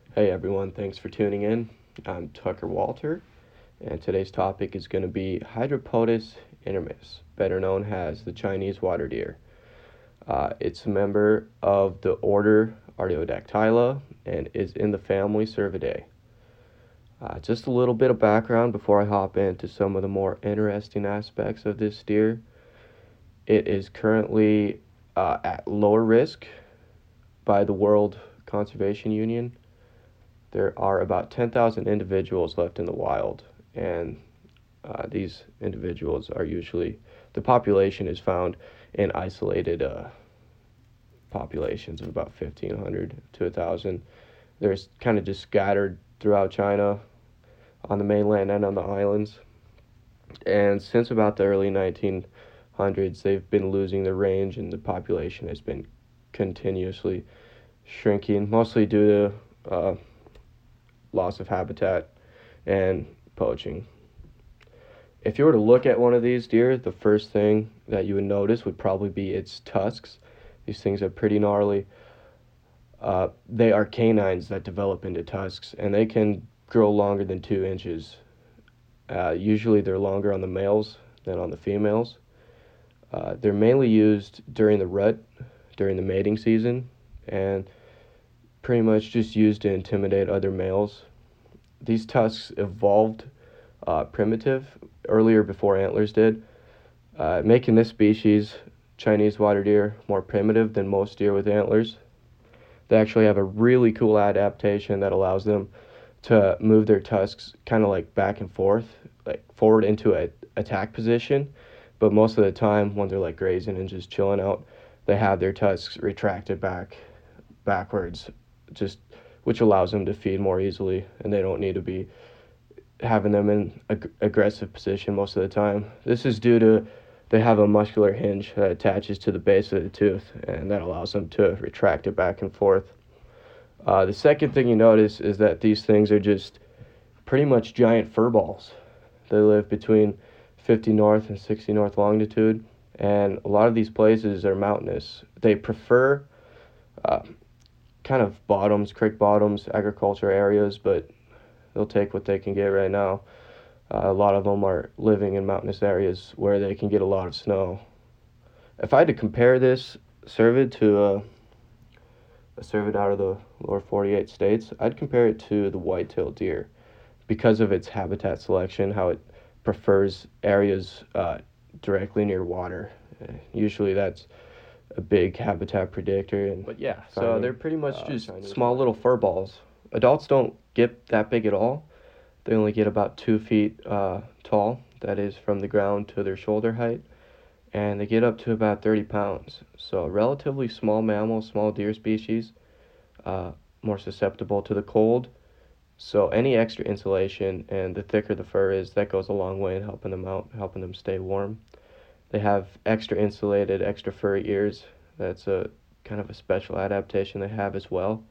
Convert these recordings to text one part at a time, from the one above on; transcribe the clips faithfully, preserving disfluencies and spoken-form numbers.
Hey everyone, thanks for tuning in. I'm Tucker Walter, and today's topic is going to be Hydropotus intermis, better known as the Chinese water deer. Uh, it's a member of the order Artiodactyla and is in the family Cervidae. Uh, just a little bit of background before I hop into some of the more interesting aspects of this deer. It is currently uh, at lower risk by the World Conservation Union. There are about ten thousand individuals left in the wild, and uh, these individuals are usually, the population is found in isolated uh, populations of about fifteen hundred to one thousand. They're kind of just scattered throughout China, on the mainland and on the islands. And since about the early nineteen hundreds, they've been losing their range, and the population has been continuously shrinking, mostly due to uh, loss of habitat and poaching. If you were to look at one of these deer, the first thing that you would notice would probably be its tusks. These things are pretty gnarly. Uh, they are canines that develop into tusks, and they can grow longer than two inches. Uh, usually they're longer on the males than on the females. Uh, they're mainly used during the rut, during the mating season, and pretty much just used to intimidate other males. These tusks evolved uh, primitive earlier before antlers did, uh, making this species, Chinese water deer, more primitive than most deer with antlers. They actually have a really cool adaptation that allows them to move their tusks kind of like back and forth, like forward into a attack position. But most of the time, when they're like grazing and just chilling out, they have their tusks retracted back, backwards, just which allows them to feed more easily, and they don't need to be having them in ag- aggressive position most of the time. This is due to they have a muscular hinge that attaches to the base of the tooth, and that allows them to retract it back and forth. Uh, the second thing you notice is that these things are just pretty much giant fur balls. They live between fifty north and sixty north longitude, and a lot of these places are mountainous. They prefer uh, kind of bottoms, creek bottoms, agriculture areas, but they'll take what they can get right now. Uh, a lot of them are living in mountainous areas where they can get a lot of snow. If I had to compare this cervid to a, a cervid out of the lower forty-eight states, I'd compare it to the white-tailed deer because of its habitat selection, how it prefers areas uh, directly near water. Uh, usually that's a big habitat predictor. And but yeah, so finding, they're pretty much uh, just small little fur balls. Adults don't get that big at all. They only get about two feet uh, tall, that is from the ground to their shoulder height, and they get up to about thirty pounds. So a relatively small mammal, small deer species, uh, more susceptible to the cold. So any extra insulation, and the thicker the fur is, that goes a long way in helping them out, helping them stay warm. They have extra insulated, extra furry ears. That's a kind of a special adaptation they have as well.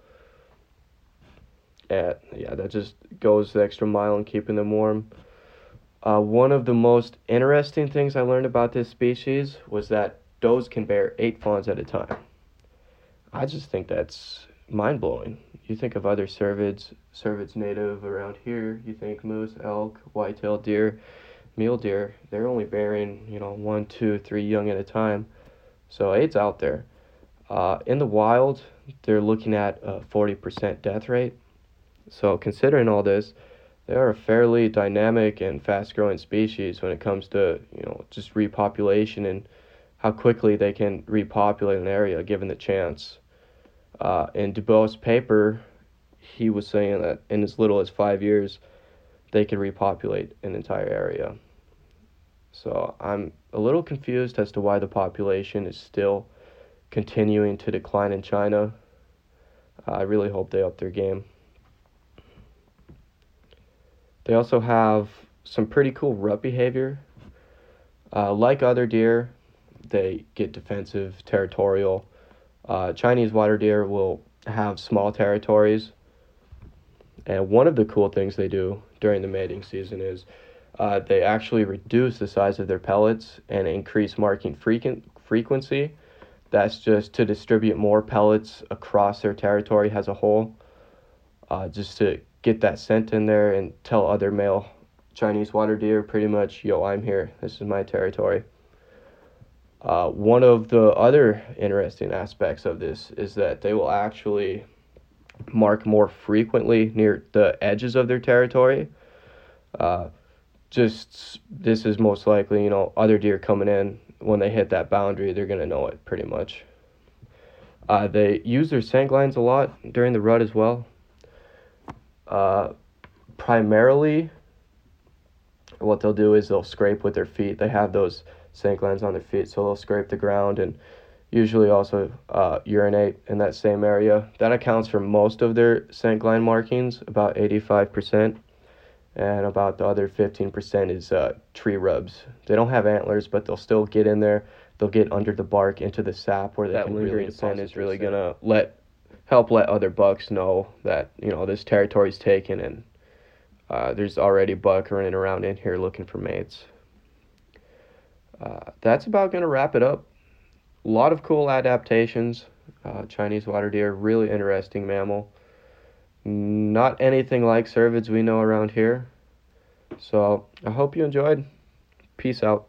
And yeah, that just goes the extra mile in keeping them warm. Uh, one of the most interesting things I learned about this species was that does can bear eight fawns at a time. I just think that's mind-blowing. You think of other cervids, cervids native around here, you think moose, elk, white-tailed deer, mule deer, they're only bearing, you know, one, two, three young at a time. So eight's out there. Uh, in the wild, they're looking at a forty percent death rate. So considering all this, they are a fairly dynamic and fast-growing species when it comes to, you know, just repopulation and how quickly they can repopulate an area given the chance. Uh, in Dubois' paper, he was saying that in as little as five years, they could repopulate an entire area. So I'm a little confused as to why the population is still continuing to decline in China. Uh, I really hope they up their game. They also have some pretty cool rut behavior. Uh, like other deer, they get defensive, territorial. Uh, Chinese water deer will have small territories. And one of the cool things they do during the mating season is uh, they actually reduce the size of their pellets and increase marking frequent, frequency. That's just to distribute more pellets across their territory as a whole. uh, just to get that scent in there and tell other male Chinese water deer pretty much, yo, I'm here. This is my territory. Uh, one of the other interesting aspects of this is that they will actually mark more frequently near the edges of their territory. Uh, just this is most likely, you know, other deer coming in, when they hit that boundary, they're going to know it pretty much. Uh, they use their scent glands a lot during the rut as well. Uh, primarily, what they'll do is they'll scrape with their feet. They have those scent glands on their feet, so they'll scrape the ground and usually also uh, urinate in that same area. That accounts for most of their scent gland markings, about eighty-five percent. And about the other fifteen percent is uh, tree rubs. They don't have antlers, but they'll still get in there. They'll get under the bark into the sap where that lingering scent is really going to let help let other bucks know that, you know, this territory's taken and uh, there's already buck running around in here looking for mates. Uh, that's about going to wrap it up. A lot of cool adaptations. Uh, Chinese water deer, really interesting mammal. Not anything like cervids we know around here. So I hope you enjoyed. Peace out.